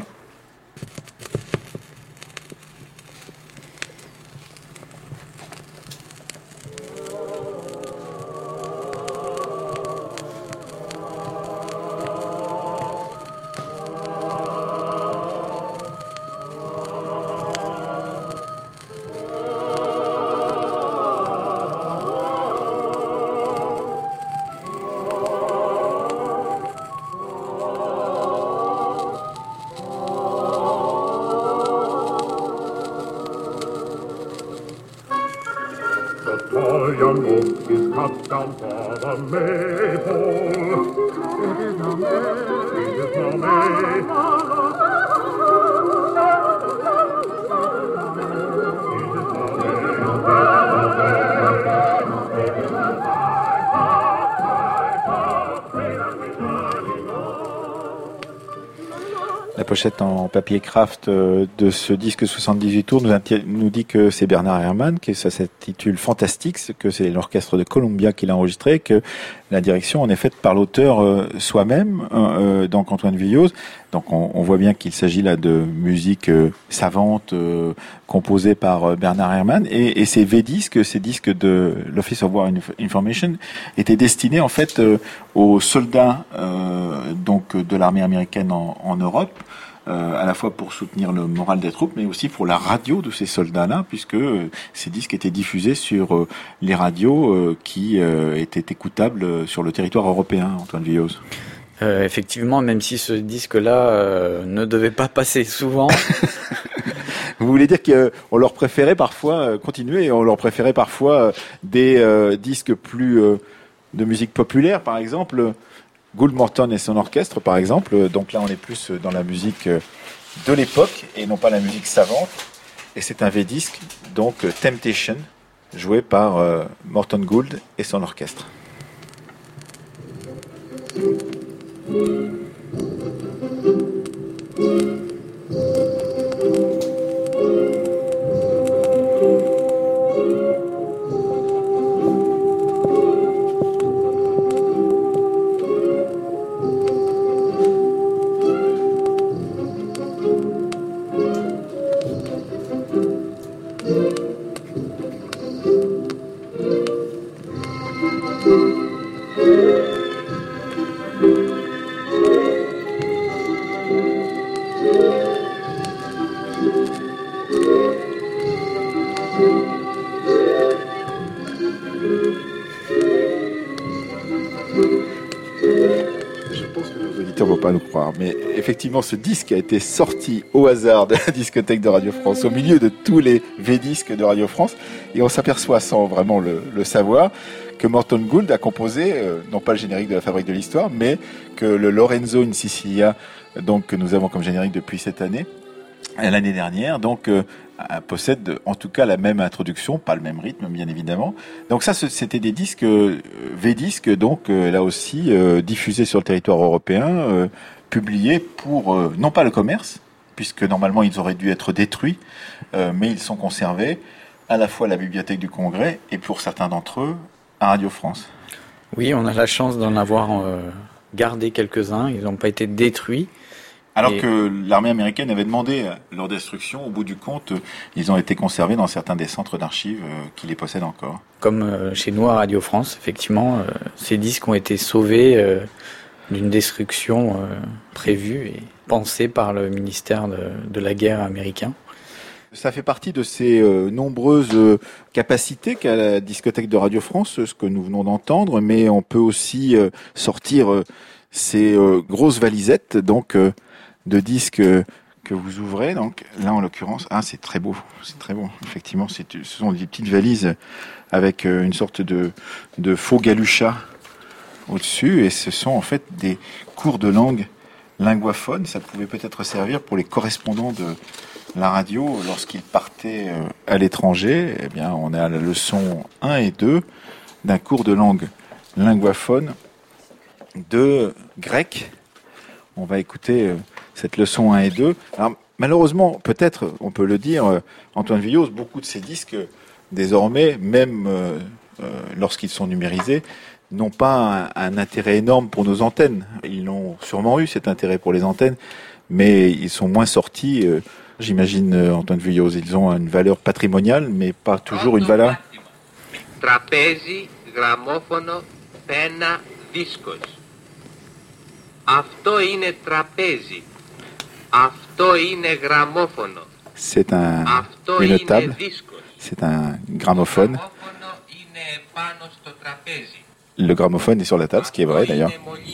La pochette en papier craft de ce disque soixante-dix-huit tours nous, nous dit que c'est Bernard Herrmann, que ça s'intitule Fantastics, que c'est l'orchestre de Columbia qui l'a enregistré, que la direction en est faite par l'auteur euh, soi-même, euh, donc Antoine Veilloz. Donc on, on voit bien qu'il s'agit là de musique euh, savante euh, composée par euh, Bernard Herrmann, et, et ces V-disques, ces disques de l'Office of War Information étaient destinés en fait euh, aux soldats euh, donc de l'armée américaine en, en Europe. Euh, à la fois pour soutenir le moral des troupes, mais aussi pour la radio de ces soldats-là, puisque euh, ces disques étaient diffusés sur euh, les radios euh, qui euh, étaient écoutables sur le territoire européen, Antoine Veilloz. Euh, effectivement, même si ce disque-là euh, ne devait pas passer souvent. Vous voulez dire qu'on leur préférait parfois euh, continuer, on leur préférait parfois euh, des euh, disques plus euh, de musique populaire, par exemple Gould Morton et son orchestre, par exemple. Donc là, on est plus dans la musique de l'époque et non pas la musique savante. Et c'est un V-disque, donc Temptation, joué par euh, Morton Gould et son orchestre. Pas nous croire, mais effectivement ce disque a été sorti au hasard de la discothèque de Radio France, au milieu de tous les V-disques de Radio France, et on s'aperçoit sans vraiment le, le savoir que Morton Gould a composé, euh, non pas le générique de la Fabrique de l'Histoire, mais que le Lorenzo in Sicilia, donc que nous avons comme générique depuis cette année, l'année dernière, donc euh, possède en tout cas la même introduction, pas le même rythme bien évidemment. Donc ça c'était des disques euh, V-disques, donc euh, là aussi euh, diffusés sur le territoire européen, euh, publiés pour euh, non pas le commerce, puisque normalement ils auraient dû être détruits, euh, mais ils sont conservés à la fois à la Bibliothèque du Congrès et pour certains d'entre eux à Radio France. Oui, on a la chance d'en avoir euh, gardé quelques-uns, ils n'ont pas été détruits. Alors et... que l'armée américaine avait demandé leur destruction, au bout du compte, ils ont été conservés dans certains des centres d'archives euh, qui les possèdent encore. Comme euh, chez nous à Radio France, effectivement, euh, ces disques ont été sauvés euh, d'une destruction euh, prévue et pensée par le ministère de, de la guerre américain. Ça fait partie de ces euh, nombreuses euh, capacités qu'a la discothèque de Radio France, ce que nous venons d'entendre, mais on peut aussi euh, sortir euh, ces euh, grosses valisettes, donc euh, de disques que vous ouvrez. Donc là, en l'occurrence, ah, c'est très beau, c'est très beau. Effectivement, c'est, ce sont des petites valises avec une sorte de, de faux galucha au-dessus, et ce sont en fait des cours de langue linguaphone. Ça pouvait peut-être servir pour les correspondants de la radio lorsqu'ils partaient à l'étranger. Eh bien, on est à la leçon un et deux d'un cours de langue linguaphone de grec. On va écouter cette leçon un et deux. Alors, malheureusement, peut-être, on peut le dire, Antoine Villos, beaucoup de ces disques, désormais, même euh, euh, lorsqu'ils sont numérisés, n'ont pas un, un intérêt énorme pour nos antennes. Ils ont sûrement eu cet intérêt pour les antennes, mais ils sont moins sortis. Euh, j'imagine, Antoine Villos, ils ont une valeur patrimoniale, mais pas toujours une valeur. Τραπέζι, γραμμόφωνο, πένα, δίσκος. Αυτό είναι τραπέζι. Αυτό είναι γραμμόφωνο. C'est un, une table. C'est un gramophone. Le gramophone est sur la table, ce qui est vrai d'ailleurs.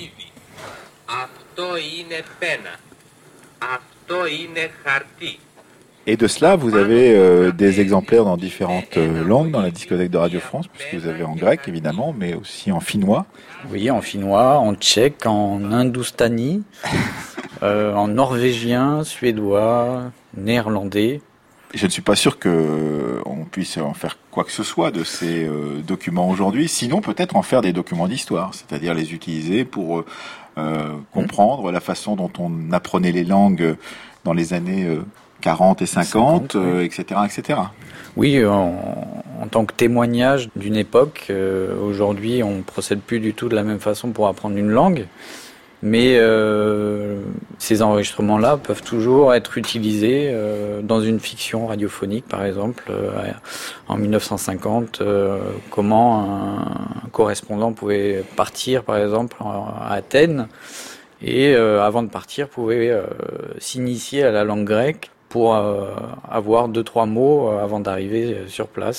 Et de cela, vous avez euh, des exemplaires dans différentes euh, langues dans la discothèque de Radio France, puisque vous avez en grec évidemment, mais aussi en finnois. Oui, en finnois, en tchèque, en hindoustani, euh, en norvégien, suédois, néerlandais. Je ne suis pas sûr qu'on puisse en faire quoi que ce soit de ces euh, documents aujourd'hui, sinon peut-être en faire des documents d'histoire, c'est-à-dire les utiliser pour euh, comprendre mmh. la façon dont on apprenait les langues dans les années euh, quarante et cinquante, cinquante euh, oui. et cetera, et cetera. Oui, en, en tant que témoignage d'une époque, euh, aujourd'hui on ne procède plus du tout de la même façon pour apprendre une langue. Mais euh, ces enregistrements-là peuvent toujours être utilisés euh, dans une fiction radiophonique, par exemple, euh, en dix-neuf cent cinquante, euh, comment un, un correspondant pouvait partir, par exemple, à Athènes, et euh, avant de partir, pouvait euh, s'initier à la langue grecque pour euh, avoir deux, trois mots avant d'arriver sur place.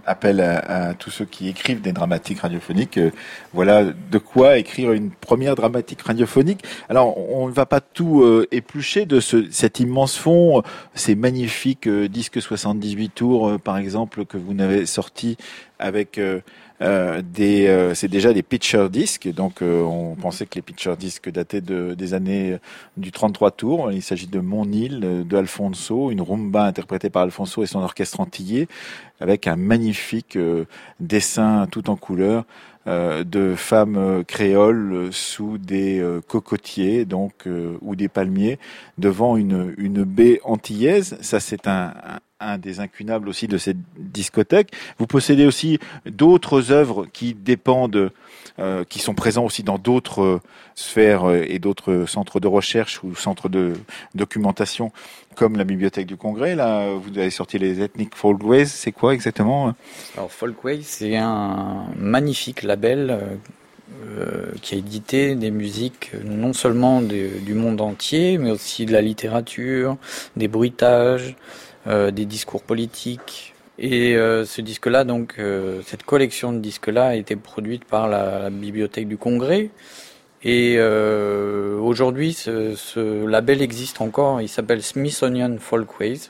appel à, à tous ceux qui écrivent des dramatiques radiophoniques. Euh, voilà de quoi écrire une première dramatique radiophonique. Alors, on ne va pas tout euh, éplucher de ce, cet immense fond, ces magnifiques euh, disques soixante-dix-huit tours, euh, par exemple, que vous n'avez sortis avec... Euh, Euh, des, euh, c'est déjà des picture discs, donc euh, on pensait que les picture discs dataient de, des années euh, du trente-trois tours. Il s'agit de Mon île, de Alfonso, une rumba interprétée par Alfonso et son orchestre antillais, avec un magnifique euh, dessin tout en couleur euh, de femmes créoles sous des euh, cocotiers, donc euh, ou des palmiers, devant une, une baie antillaise. Ça, c'est un, un un des incunables aussi de cette discothèque. Vous possédez aussi d'autres œuvres qui dépendent, euh, qui sont présents aussi dans d'autres euh, sphères euh, et d'autres centres de recherche ou centres de documentation, comme la Bibliothèque du Congrès. Là, vous avez sorti les Ethnic Folkways. C'est quoi exactement? Alors, Folkways, c'est un magnifique label euh, euh, qui a édité des musiques non seulement de, du monde entier, mais aussi de la littérature, des bruitages, Euh, des discours politiques. Et euh, ce disque-là, donc, euh, cette collection de disques-là a été produite par la, la Bibliothèque du Congrès. Et euh, aujourd'hui, ce, ce label existe encore. Il s'appelle Smithsonian Folkways.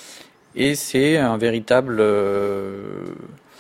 Et c'est un véritable euh,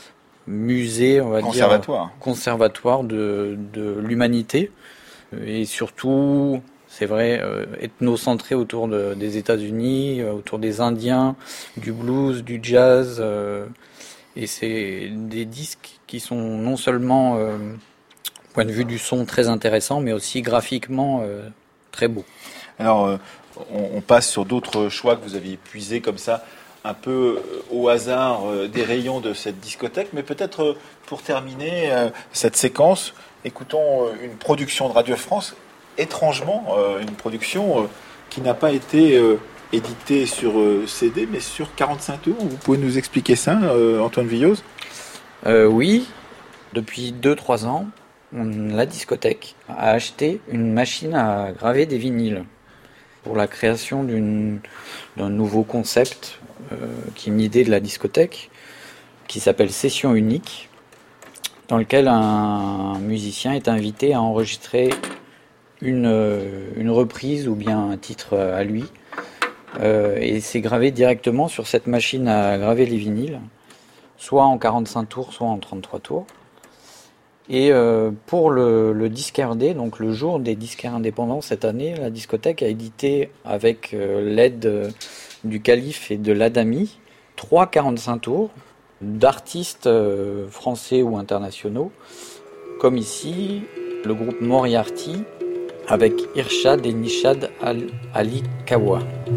musée, on va conservatoire. dire, conservatoire de, de l'humanité. Et surtout... C'est vrai, euh, ethnocentré autour de, des États-Unis, euh, autour des Indiens, du blues, du jazz. Euh, et c'est des disques qui sont non seulement, euh, au point de vue du son, très intéressants, mais aussi graphiquement euh, très beaux. Alors, euh, on, on passe sur d'autres choix que vous aviez puisés comme ça, un peu au hasard euh, des rayons de cette discothèque. Mais peut-être euh, pour terminer euh, cette séquence, écoutons euh, une production de Radio France. Étrangement, euh, une production euh, qui n'a pas été euh, éditée sur euh, C D, mais sur quarante-cinq tours. Vous pouvez nous expliquer ça, euh, Antoine Villose? euh, Oui, depuis deux trois ans, on, la discothèque a acheté une machine à graver des vinyles pour la création d'une, d'un nouveau concept euh, qui est une idée de la discothèque, qui s'appelle Session Unique, dans lequel un musicien est invité à enregistrer Une, une reprise ou bien un titre à lui, euh, et c'est gravé directement sur cette machine à graver les vinyles, soit en quarante-cinq tours, soit en trente-trois tours. Et euh, pour le, le disquaire D, donc le jour des disquaires indépendants cette année, la discothèque a édité avec euh, l'aide euh, du Calife et de l'Adami trois quarante-cinq tours d'artistes euh, français ou internationaux, comme ici le groupe Moriarty avec Irshad et Nishad Ali Kawa.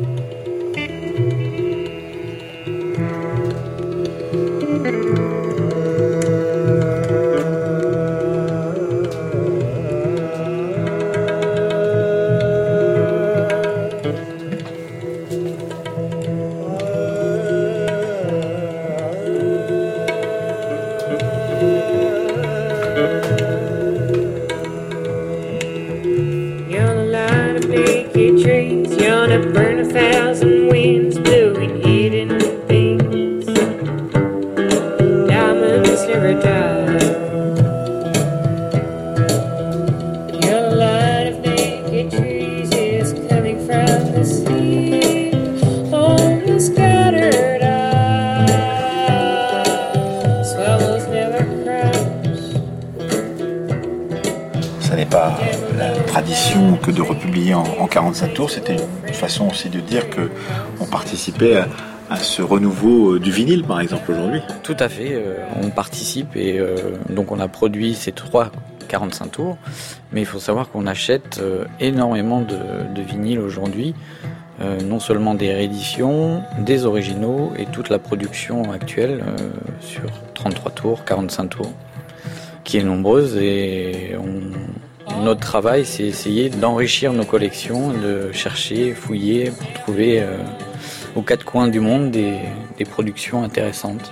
Que de republier en, en quarante-cinq tours, c'était une façon aussi de dire que on participait à, à ce renouveau du vinyle, par exemple, aujourd'hui. Tout à fait, euh, on participe et euh, donc on a produit ces trois quarante-cinq tours, mais il faut savoir qu'on achète euh, énormément de, de vinyles aujourd'hui, euh, non seulement des rééditions, des originaux et toute la production actuelle euh, sur trente-trois tours, quarante-cinq tours, qui est nombreuse, et on notre travail, c'est essayer d'enrichir nos collections, de chercher, fouiller pour trouver euh, aux quatre coins du monde des, des productions intéressantes.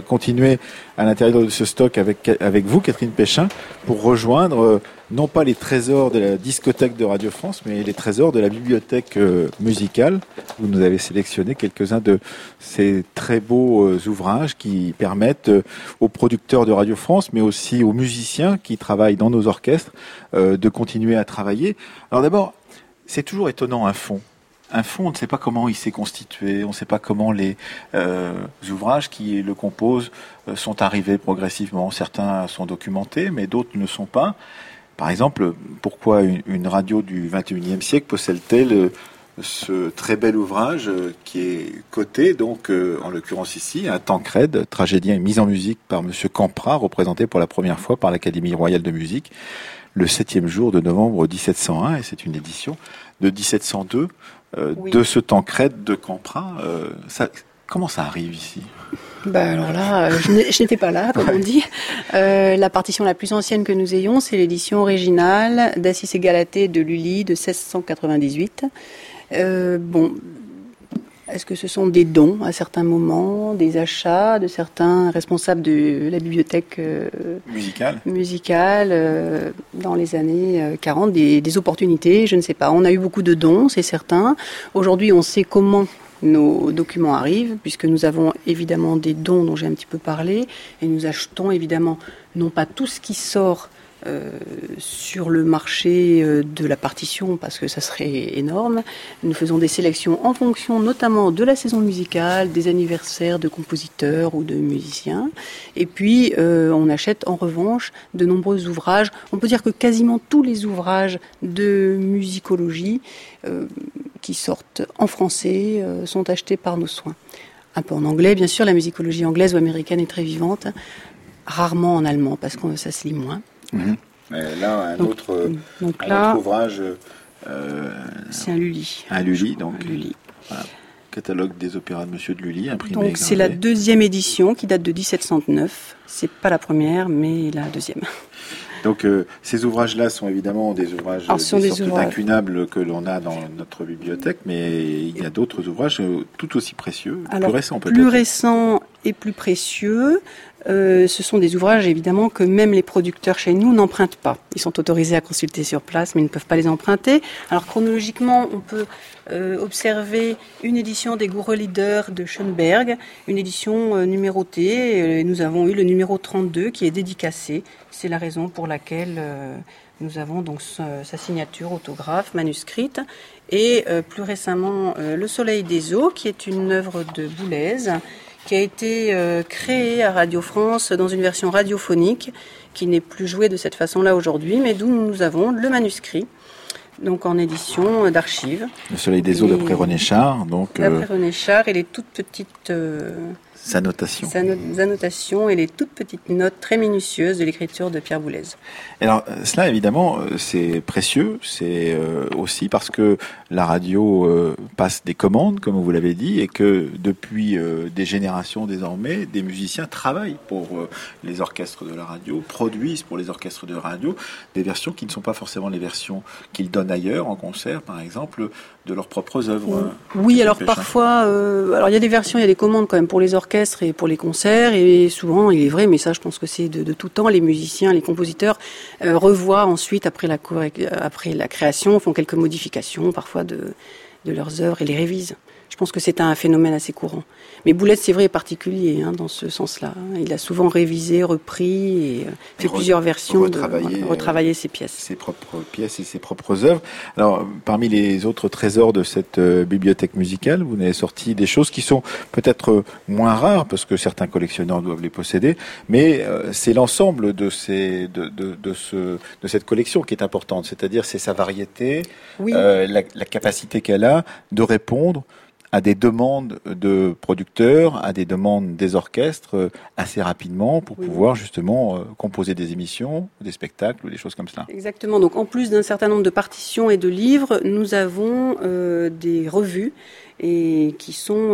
continuer à l'intérieur de ce stock avec, avec vous, Catherine Péchin, pour rejoindre euh, non pas les trésors de la discothèque de Radio France, mais les trésors de la bibliothèque euh, musicale. Vous nous avez sélectionné quelques-uns de ces très beaux euh, ouvrages qui permettent euh, aux producteurs de Radio France, mais aussi aux musiciens qui travaillent dans nos orchestres, euh, de continuer à travailler. Alors d'abord, c'est toujours étonnant un fonds. Un fonds, on ne sait pas comment il s'est constitué, on ne sait pas comment les euh, ouvrages qui le composent euh, sont arrivés progressivement. Certains sont documentés, mais d'autres ne sont pas. Par exemple, pourquoi une, une radio du vingt et unième siècle possède-t-elle euh, ce très bel ouvrage euh, qui est coté, donc euh, en l'occurrence ici, un Tancrède, tragédien et mise en musique par Monsieur Camprat, représenté pour la première fois par l'Académie royale de musique, le septième jour de novembre dix-sept cent un, et c'est une édition de dix-sept cent deux. Euh, oui. De ce Tancrède de Camprat, euh, ça, comment ça arrive ici? Bah alors là, euh, je n'étais pas là, comme on dit. Euh, la partition la plus ancienne que nous ayons, c'est l'édition originale d'Assis et Galatée de Lully de seize cent quatre-vingt-dix-huit. Euh, bon, est-ce que ce sont des dons à certains moments, des achats de certains responsables de la bibliothèque euh, musicale, musicale euh, dans les années quarante, des, des opportunités, je ne sais pas. On a eu beaucoup de dons, c'est certain. Aujourd'hui, on sait comment nos documents arrivent, puisque nous avons évidemment des dons dont j'ai un petit peu parlé, et nous achetons évidemment non pas tout ce qui sort Euh, sur le marché euh, de la partition, parce que ça serait énorme. Nous faisons des sélections en fonction notamment de la saison musicale, des anniversaires de compositeurs ou de musiciens. Et puis, euh, on achète en revanche de nombreux ouvrages. On peut dire que quasiment tous les ouvrages de musicologie euh, qui sortent en français euh, sont achetés par nos soins. Un peu en anglais, bien sûr, la musicologie anglaise ou américaine est très vivante. Rarement en allemand, parce que ça se lit moins. Mmh. Mais là, un, donc, autre, donc un là, autre ouvrage. Euh, c'est un Lully. Un Lully, donc. Un Lully. Voilà. Catalogue des opéras de Monsieur de Lully, imprimé. Donc c'est la deuxième édition qui date de dix-sept cent neuf. C'est pas la première, mais la deuxième. Donc euh, ces ouvrages-là sont évidemment des ouvrages Alors, des des sortes ouvrages d'incunables que l'on a dans notre bibliothèque, mais il y a d'autres ouvrages tout aussi précieux, Alors, plus récents peut-être. Plus récents et plus précieux. Euh, ce sont des ouvrages évidemment que même les producteurs chez nous n'empruntent pas. Ils sont autorisés à consulter sur place, mais ils ne peuvent pas les emprunter. Alors chronologiquement, on peut euh, observer une édition des Goureux-Leader de Schoenberg, une édition euh, numérotée. Et nous avons eu le numéro trente-deux qui est dédicacé. C'est la raison pour laquelle euh, nous avons donc sa, sa signature autographe manuscrite. Et euh, plus récemment, euh, Le Soleil des eaux, qui est une œuvre de Boulez, qui a été euh, créé à Radio France dans une version radiophonique, qui n'est plus jouée de cette façon-là aujourd'hui, mais d'où nous avons le manuscrit, donc en édition d'archives. Le Soleil des eaux d'après René Char. Donc, d'après euh, René Char, et les toutes petites euh, annotations. annotations et les toutes petites notes très minutieuses de l'écriture de Pierre Boulez. Alors cela évidemment c'est précieux, c'est euh, aussi parce que la radio euh, passe des commandes comme vous l'avez dit et que depuis euh, des générations désormais des musiciens travaillent pour euh, les orchestres de la radio, produisent pour les orchestres de la radio des versions qui ne sont pas forcément les versions qu'ils donnent ailleurs en concert par exemple de leurs propres œuvres. Oui, alors parfois euh, alors il y a des versions, il y a des commandes quand même pour les orchestres et pour les concerts et souvent il est vrai mais ça je pense que c'est de, de tout temps les musiciens, les compositeurs Euh, revoient ensuite, après la, après la création, font quelques modifications, parfois de, de leurs œuvres et les révisent. Je pense que c'est un phénomène assez courant. Mais Boulez, c'est vrai, est particulier hein, dans ce sens-là. Il a souvent révisé, repris et euh, fait Re- plusieurs versions, retravaillé, de, retravaillé euh, ses pièces. Ses propres pièces et ses propres œuvres. Alors, parmi les autres trésors de cette euh, bibliothèque musicale, vous avez sorti des choses qui sont peut-être moins rares, parce que certains collectionneurs doivent les posséder, mais euh, c'est l'ensemble de, ces, de, de, de, ce, de cette collection qui est importante, c'est-à-dire c'est sa variété, oui. euh, la, la capacité qu'elle a de répondre à des demandes de producteurs, à des demandes des orchestres assez rapidement pour oui. pouvoir justement euh, composer des émissions, des spectacles ou des choses comme ça. Exactement. Donc en plus d'un certain nombre de partitions et de livres, nous avons euh, des revues et qui sont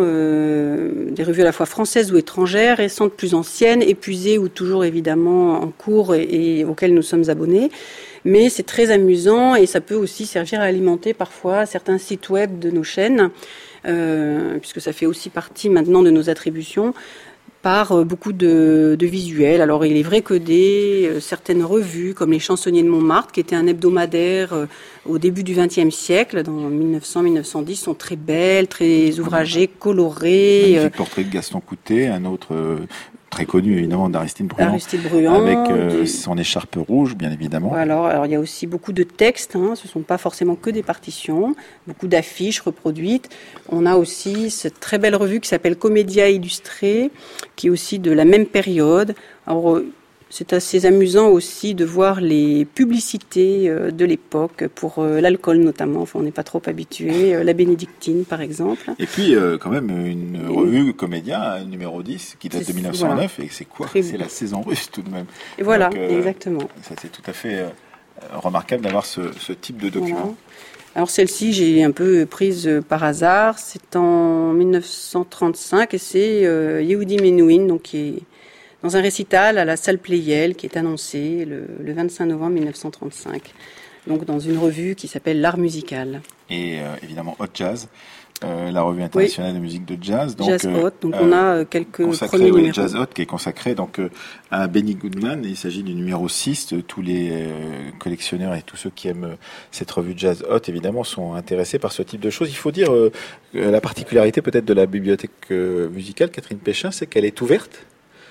euh, des revues à la fois françaises ou étrangères, récentes, plus anciennes, épuisées ou toujours évidemment en cours et, et auxquelles nous sommes abonnés. Mais c'est très amusant et ça peut aussi servir à alimenter parfois certains sites web de nos chaînes. Euh, puisque ça fait aussi partie maintenant de nos attributions, par euh, beaucoup de, de visuels. Alors il est vrai que des euh, certaines revues, comme les Chansonniers de Montmartre, qui était un hebdomadaire euh, au début du vingtième siècle, dans mille neuf cents à mille neuf cent dix, sont très belles, très ouvragées, colorées. Magnifique euh, portrait de Gaston Coutet, un autre euh, très connu évidemment d'Aristide Bruand, Aristide Bruand, avec euh, du- son écharpe rouge, bien évidemment. Alors, alors il y a aussi beaucoup de textes, hein, ce ne sont pas forcément que des partitions, beaucoup d'affiches reproduites. On a aussi cette très belle revue qui s'appelle Comédia Illustrée, qui est aussi de la même période. Alors, euh, c'est assez amusant aussi de voir les publicités euh, de l'époque, pour euh, l'alcool notamment, enfin on n'est pas trop habitué, euh, la bénédictine par exemple. Et puis euh, quand même une revue Comédia numéro dix qui date C'est- de mille neuf cent neuf, voilà. et c'est quoi? Très C'est beau. la saison russe tout de même. Et voilà, Donc, euh, exactement. Ça c'est tout à fait euh, remarquable d'avoir ce, ce type de document. Voilà. Alors celle-ci, j'ai un peu prise euh, par hasard. C'est en mille neuf cent trente-cinq et c'est euh, Yehudi Menuhin, donc qui est dans un récital à la salle Pleyel, qui est annoncé le, le vingt-cinq novembre mille neuf cent trente-cinq. Donc dans une revue qui s'appelle L'Art musical. Et euh, évidemment Hot Jazz, euh, la revue internationale de musique de jazz. Donc, Jazz euh, Hot. Donc euh, on a euh, quelques consacré, premiers oui, numéros. Jazz Hot, qui est consacré donc euh, à Benny Goodman. Il s'agit du numéro six. De tous les euh, collectionneurs et tous ceux qui aiment euh, cette revue Jazz Hot, évidemment, sont intéressés par ce type de choses. Il faut dire euh, euh, la particularité peut-être de la bibliothèque euh, musicale, Catherine Péchin, c'est qu'elle est ouverte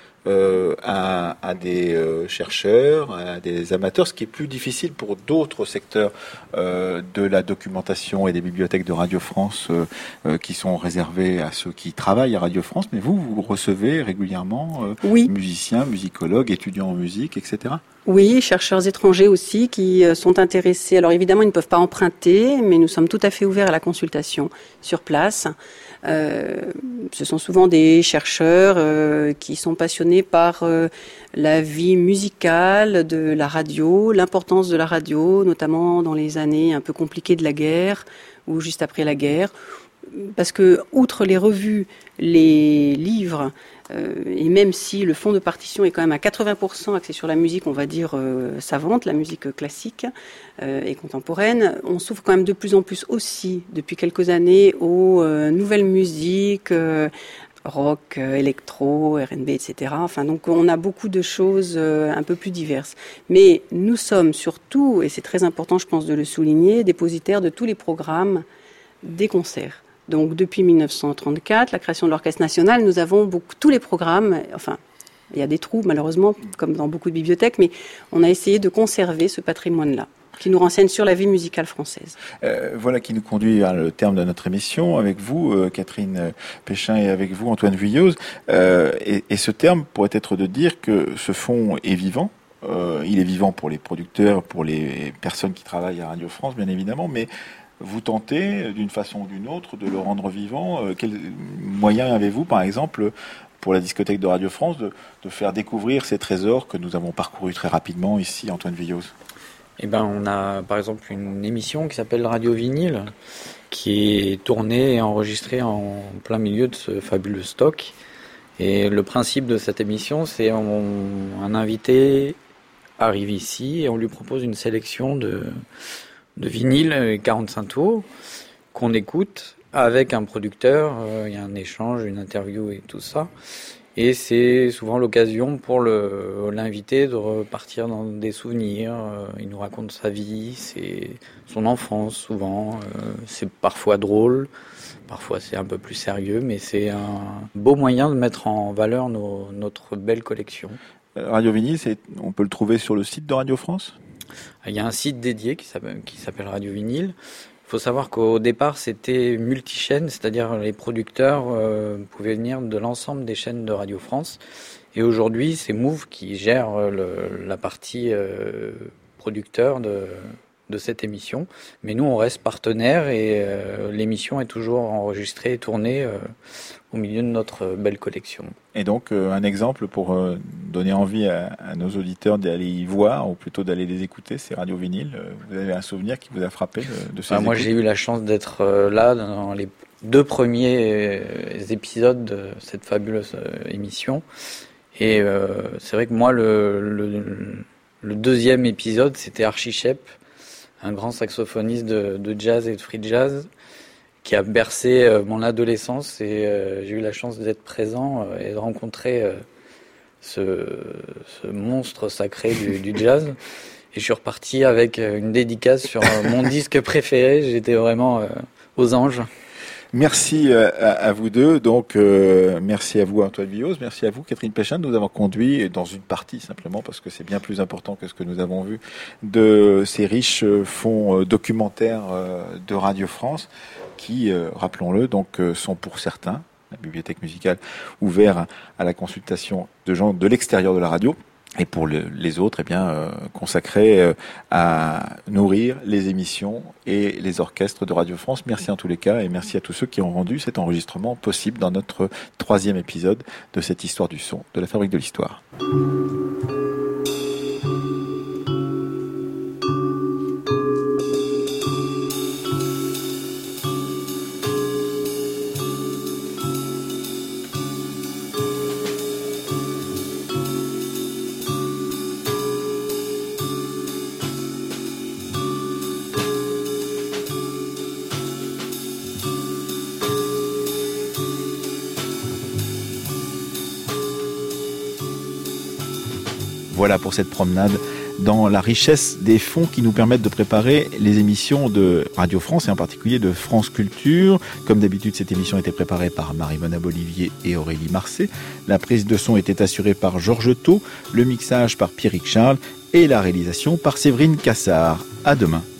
euh, à, à des euh, chercheurs, à des amateurs, ce qui est plus difficile pour d'autres secteurs euh, de la documentation et des bibliothèques de Radio France euh, euh, qui sont réservées à ceux qui travaillent à Radio France. Mais vous, vous recevez régulièrement euh, Oui. musiciens, musicologues, étudiants en musique, et cetera. Oui, chercheurs étrangers aussi qui euh, sont intéressés. Alors évidemment, ils ne peuvent pas emprunter, mais nous sommes tout à fait ouverts à la consultation sur place. Euh, ce sont souvent des chercheurs euh, qui sont passionnés par euh, la vie musicale de la radio, l'importance de la radio, notamment dans les années un peu compliquées de la guerre ou juste après la guerre. Parce que, outre les revues, les livres, euh, et même si le fond de partition est quand même à quatre-vingts pour cent axé sur la musique, on va dire, euh, savante, la musique classique euh, et contemporaine, on s'ouvre quand même de plus en plus aussi, depuis quelques années, aux euh, nouvelles musiques, euh, rock, euh, électro, R and B, et cetera. Enfin, donc on a beaucoup de choses euh, un peu plus diverses. Mais nous sommes surtout, et c'est très important, je pense, de le souligner, dépositaires de tous les programmes des concerts. Donc depuis mille neuf cent trente-quatre, la création de l'Orchestre national, nous avons beaucoup, tous les programmes, enfin il y a des trous malheureusement, comme dans beaucoup de bibliothèques, mais on a essayé de conserver ce patrimoine-là, qui nous renseigne sur la vie musicale française. Euh, voilà qui nous conduit à le terme de notre émission, avec vous, euh, Catherine Péchin, et avec vous, Antoine Vuilloz. Euh, et, et ce terme pourrait être de dire que ce fonds est vivant. Euh, il est vivant pour les producteurs, pour les personnes qui travaillent à Radio France, bien évidemment, mais vous tentez, d'une façon ou d'une autre, de le rendre vivant. Euh, quels moyens avez-vous, par exemple, pour la discothèque de Radio France, de, de faire découvrir ces trésors que nous avons parcourus très rapidement ici, Antoine Vuilloz? Eh ben, on a par exemple une émission qui s'appelle Radio Vinyle, qui est tournée et enregistrée en plein milieu de ce fabuleux stock. Et le principe de cette émission, c'est on, un invité arrive ici et on lui propose une sélection de de vinyle quarante-cinq tours qu'on écoute avec un producteur. Euh, il y a un échange, une interview et tout ça. Et c'est souvent l'occasion pour le, l'invité de repartir dans des souvenirs. Euh, il nous raconte sa vie, c'est son enfance souvent. Euh, c'est parfois drôle, parfois c'est un peu plus sérieux, mais c'est un beau moyen de mettre en valeur nos, notre belle collection. Radio Vinyle, c'est, on peut le trouver sur le site de Radio France ? Il y a un site dédié qui s'appelle, qui s'appelle Radio Vinyle. Il faut savoir qu'au départ, c'était multi-chaînes, c'est-à-dire les producteurs euh, pouvaient venir de l'ensemble des chaînes de Radio France. Et aujourd'hui, c'est Move qui gère le, la partie euh, producteur de, de cette émission. Mais nous, on reste partenaires et euh, l'émission est toujours enregistrée et tournée euh, au milieu de notre belle collection. Et donc, euh, un exemple pour euh, donner envie à, à nos auditeurs d'aller y voir, ou plutôt d'aller les écouter, c'est Radio Vinyle. Vous avez un souvenir qui vous a frappé de, de ces bah, Moi, j'ai eu la chance d'être euh, là dans les deux premiers euh, épisodes de cette fabuleuse euh, émission. Et euh, c'est vrai que moi, le, le, le deuxième épisode, c'était Archie Shepp, un grand saxophoniste de, de jazz et de free jazz, qui a bercé euh, mon adolescence et euh, j'ai eu la chance d'être présent euh, et de rencontrer euh, ce, ce monstre sacré du, du jazz. Et je suis reparti avec une dédicace sur euh, mon disque préféré. J'étais vraiment euh, aux anges. Merci à, à vous deux. Donc, euh, merci à vous, Antoine Villose. Merci à vous, Catherine Péchin, de nous avoir conduits dans une partie, simplement, parce que c'est bien plus important que ce que nous avons vu, de ces riches fonds documentaires de Radio France, qui, euh, rappelons-le, donc, sont pour certains, la bibliothèque musicale, ouverts à la consultation de gens de l'extérieur de la radio. Et pour le, les autres, eh bien, euh, consacrés euh, à nourrir les émissions et les orchestres de Radio France. Merci en tous les cas et merci à tous ceux qui ont rendu cet enregistrement possible dans notre troisième épisode de cette histoire du son de la Fabrique de l'Histoire. Voilà pour cette promenade dans la richesse des fonds qui nous permettent de préparer les émissions de Radio France et en particulier de France Culture. Comme d'habitude, cette émission était préparée par Marie-Mona Bolivier et Aurélie Marcet. La prise de son était assurée par Georges Thau, le mixage par Pierrick Charles et la réalisation par Séverine Cassard. À demain.